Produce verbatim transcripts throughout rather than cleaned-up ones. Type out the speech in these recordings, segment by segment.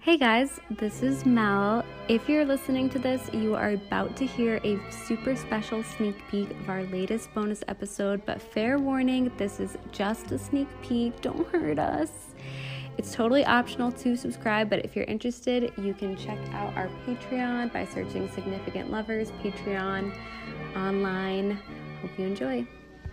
Hey guys, this is Mel. If you're listening to this, you are about to hear a super special sneak peek of our latest bonus episode, but fair warning, this is just a sneak peek, don't hurt us. It's totally optional to subscribe, but if you're interested, you can check out our Patreon by searching Significant Lovers Patreon online. Hope you enjoy.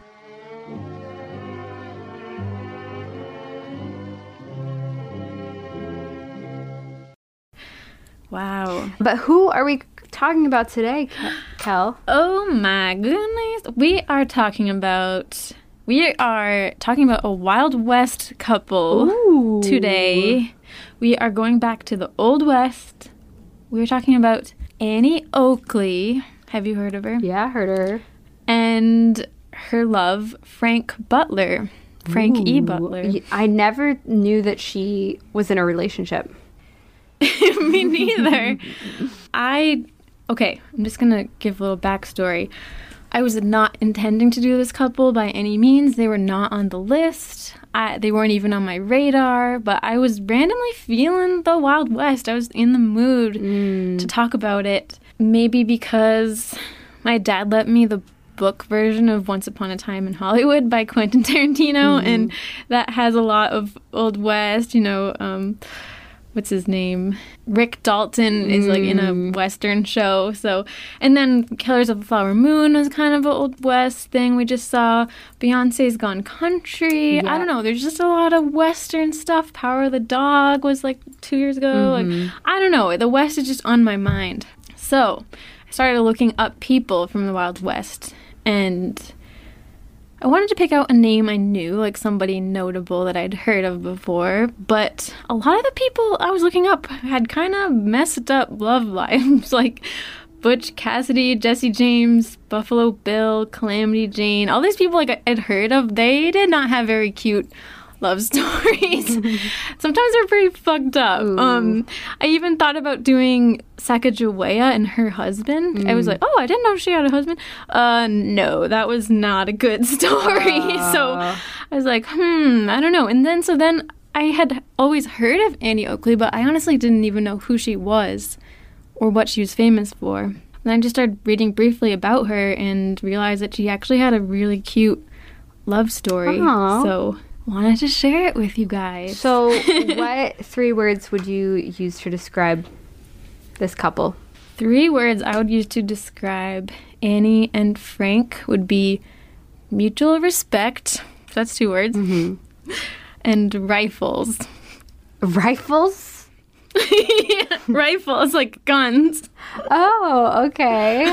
Wow. But who are we talking about today, Kel? Oh my goodness. We are talking about we are talking about a Wild West couple Ooh. Today. We are going back to the Old West. We are talking about Annie Oakley. Have you heard of her? Yeah, heard her. And her love, Frank Butler. Frank Ooh. E. Butler. I never knew that she was in a relationship. Me neither. I, okay, I'm just going to give a little backstory. I was not intending to do this couple by any means. They were not on the list. I, they weren't even on my radar, but I was randomly feeling the Wild West. I was in the mood mm. to talk about it. Maybe because my dad let me the book version of Once Upon a Time in Hollywood by Quentin Tarantino, mm. and that has a lot of Old West, you know, um... what's his name? Rick Dalton is like in a Western show. So, and then Killers of the Flower Moon was kind of an Old West thing we just saw. Beyonce's Gone Country. Yeah. I don't know. There's just a lot of Western stuff. Power of the Dog was like two years ago. Mm-hmm. Like, I don't know. The West is just on my mind. So I started looking up people from the Wild West, and I wanted to pick out a name I knew, like somebody notable that I'd heard of before, but a lot of the people I was looking up had kind of messed up love lives, like Butch Cassidy, Jesse James, Buffalo Bill, Calamity Jane. All these people like I'd heard of, they did not have very cute love stories. Sometimes they're pretty fucked up. Ooh. Um, I even thought about doing Sacagawea and her husband. Mm. I was like, oh, I didn't know she had a husband. Uh, no, that was not a good story. Uh. So I was like, hmm, I don't know. And then, so then I had always heard of Annie Oakley, but I honestly didn't even know who she was or what she was famous for. Then I just started reading briefly about her and realized that she actually had a really cute love story. Aww. So wanted to share it with you guys. So what three words would you use to describe this couple? Three words I would use to describe Annie and Frank would be mutual respect. That's two words. Mm-hmm. And rifles. Rifles? Yeah, rifles, like guns. Oh, okay.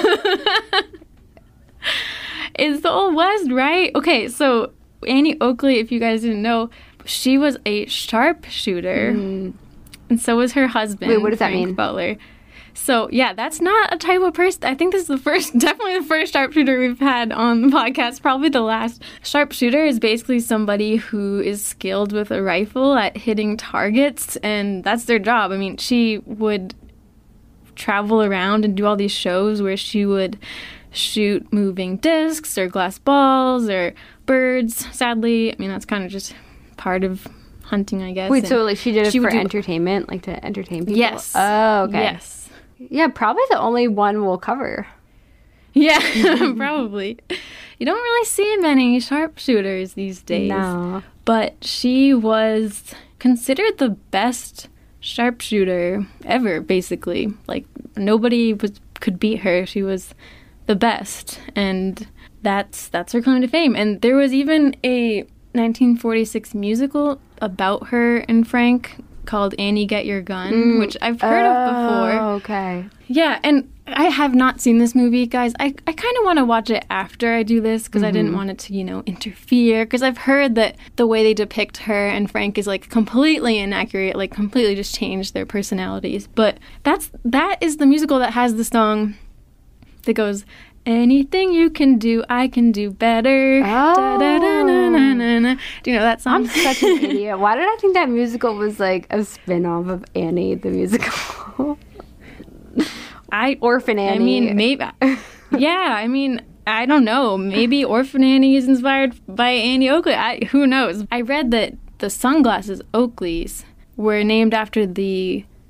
It's the Old West, right? Okay, so Annie Oakley, if you guys didn't know, she was a sharpshooter, mm. and so was her husband. Wait, what does Frank that mean? Butler. So, yeah, that's not a type of person. I think this is the first, definitely the first sharpshooter we've had on the podcast, probably the last. Sharpshooter is basically somebody who is skilled with a rifle at hitting targets, and that's their job. I mean, she would travel around and do all these shows where she would shoot moving discs or glass balls or birds. Sadly, I mean, that's kind of just part of hunting, I guess. Wait, and so like she did it she for do... entertainment, like to entertain people? Yes. Oh, okay. Yes. Yeah, probably the only one we'll cover. Yeah, probably. You don't really see many sharpshooters these days. No. But she was considered the best sharpshooter ever, basically. Like, nobody was could beat her. She was the best, and that's that's her claim to fame. And there was even a nineteen forty-six musical about her and Frank called Annie, Get Your Gun, mm. which I've heard oh, of before. Okay. Yeah, and I have not seen this movie, guys. I, I kind of want to watch it after I do this because mm-hmm. I didn't want it to, you know, interfere. Because I've heard that the way they depict her and Frank is, like, completely inaccurate, like, completely just changed their personalities. But that's that is the musical that has the song that goes, anything you can do, I can do better. Oh. Da, da, da, na, na, na, na. Do you know that song? I'm such an idiot. Why did I think that musical was like a spin-off of Annie the musical? I Orphan Annie. I mean, maybe. Yeah, I mean, I don't know. Maybe Orphan Annie is inspired by Annie Oakley. I, who knows? I read that the sunglasses Oakleys were named after the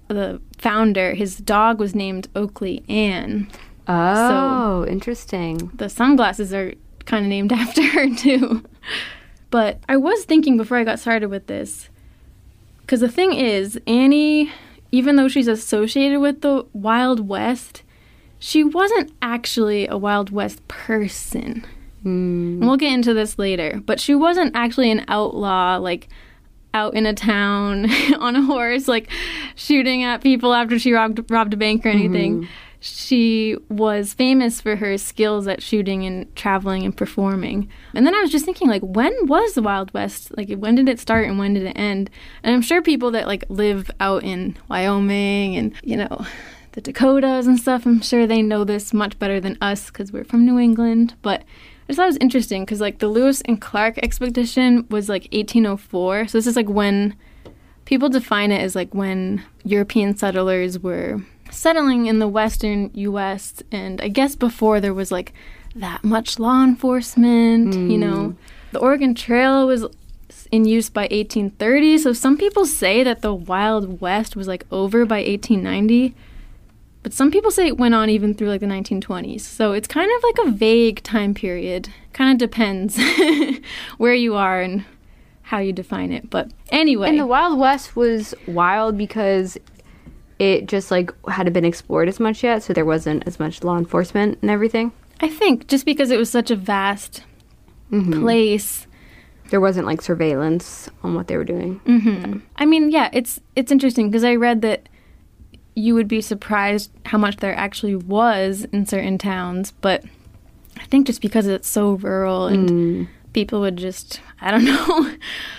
the founder, his dog was named Oakley Anne. Oh, so interesting. The sunglasses are kind of named after her, too. But I was thinking before I got started with this, because the thing is, Annie, even though she's associated with the Wild West, she wasn't actually a Wild West person. Mm. And we'll get into this later. But she wasn't actually an outlaw, like, out in a town on a horse, like, shooting at people after she robbed, robbed a bank or anything. Mm-hmm. She was famous for her skills at shooting and traveling and performing. And then I was just thinking, like, when was the Wild West? Like, when did it start and when did it end? And I'm sure people that, like, live out in Wyoming and, you know, the Dakotas and stuff, I'm sure they know this much better than us because we're from New England. But I just thought it was interesting because, like, the Lewis and Clark expedition was, like, eighteen oh four. So this is, like, when people define it as, like, when European settlers were settling in the western U S, and I guess before there was, like, that much law enforcement, mm. you know. The Oregon Trail was in use by eighteen thirty, so some people say that the Wild West was, like, over by eighteen ninety, but some people say it went on even through, like, the nineteen twenties. So it's kind of like a vague time period. Kind of depends where you are and how you define it. But anyway. And the Wild West was wild because it just, like, hadn't been explored as much yet, so there wasn't as much law enforcement and everything? I think just because it was such a vast mm-hmm. place. There wasn't, like, surveillance on what they were doing. Mm-hmm. So. I mean, yeah, it's it's interesting because I read that you would be surprised how much there actually was in certain towns, but I think just because it's so rural and mm. people would just, I don't know,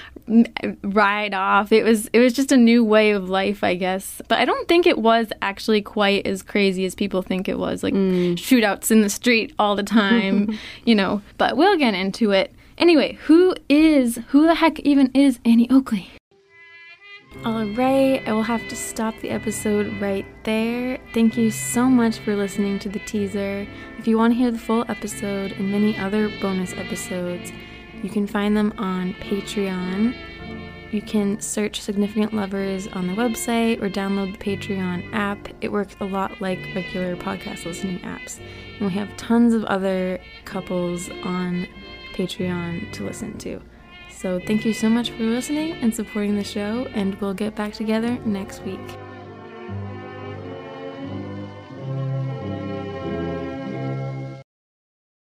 ride off. It was it was just a new way of life, I guess. But I don't think it was actually quite as crazy as people think it was, like mm. shootouts in the street all the time, you know. But we'll get into it. Anyway, who is, who the heck even is Annie Oakley? All right, I will have to stop the episode right there. Thank you so much for listening to the teaser. If you want to hear the full episode and many other bonus episodes, you can find them on Patreon. You can search Significant Lovers on the website or download the Patreon app. It works a lot like regular podcast listening apps. And we have tons of other couples on Patreon to listen to. So thank you so much for listening and supporting the show, and we'll get back together next week.